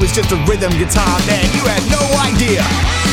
was just a rhythm guitar, man. You had no idea.